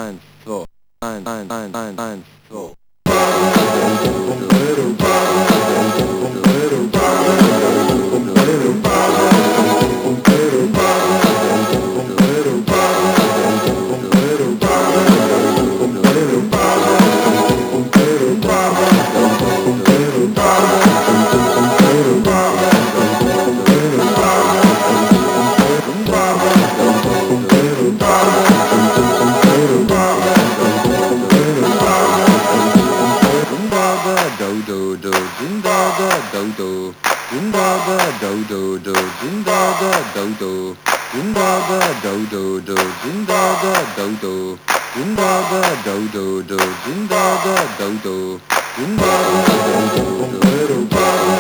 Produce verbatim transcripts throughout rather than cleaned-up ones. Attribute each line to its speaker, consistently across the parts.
Speaker 1: eins, zwei, eins, eins, eins, eins, eins, zwei. Do do din da da do do din da da do do do din da da do do din da da do do do din da da do do din da da do do do din da da do do din da da do do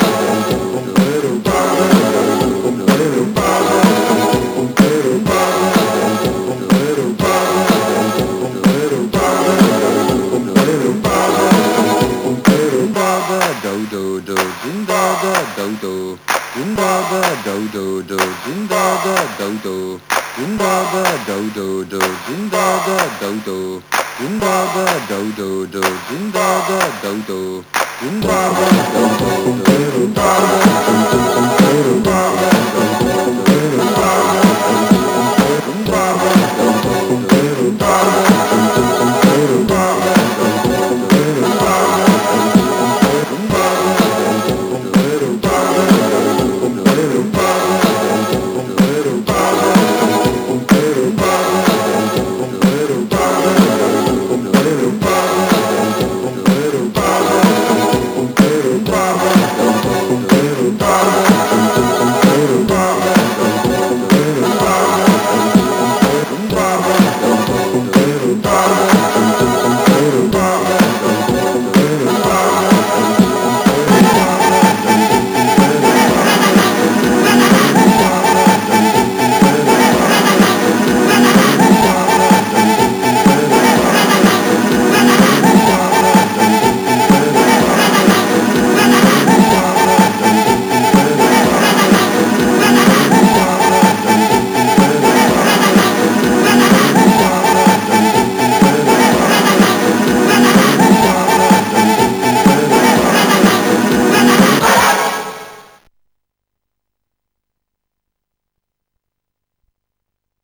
Speaker 1: do do din da da do do din da da do do do din da da do do din da da do do do din da da do do din da da do do do din da da do do din da da do do do